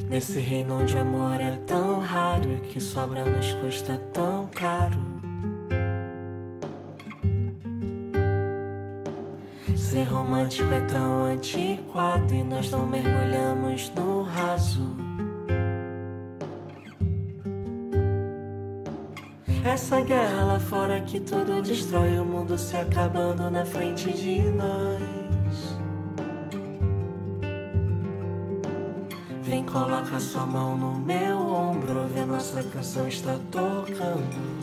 Nesse reino onde o amor é tão raro e que sobra nos custa tão caro. Ser romântico é tão antiquado e nós não mergulhamos no raso. Essa guerra lá fora que tudo destrói, o mundo se acabando na frente de nós. Vem, coloca sua mão no meu ombro, vê nossa canção está tocando.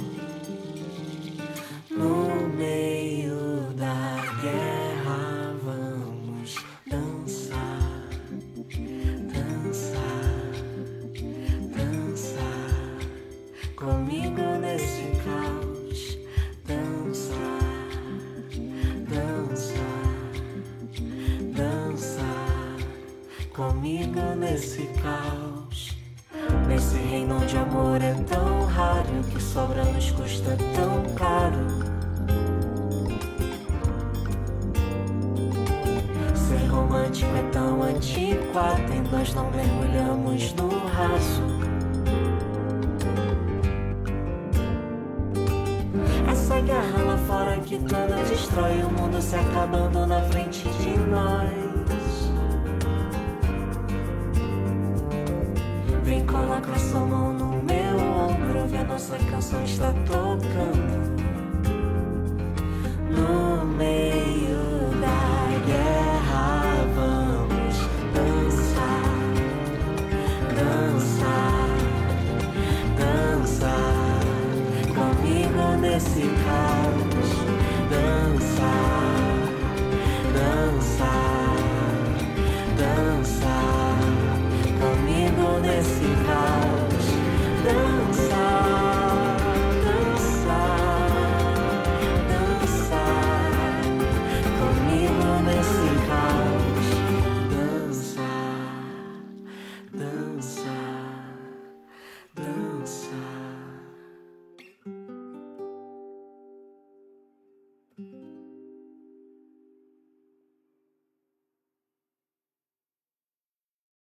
No meio da guerra vamos dançar, dançar, dançar comigo nesse caos. Dançar, dançar, dançar comigo nesse caos. Nesse reino onde o amor é tão raro e o que sobra nos custa tão caro. Ser romântico é tão antiquado e nós não mergulhamos no raso. Essa guerra lá fora que tudo destrói, o mundo se acabando na frente de nós. Vem, coloca sua mão no meu ombro, vê nossa canção está tocando. No meio da guerra vamos dançar, dançar, dançar comigo nesse caos. Dançar, dançar, dançar comigo nesse caos.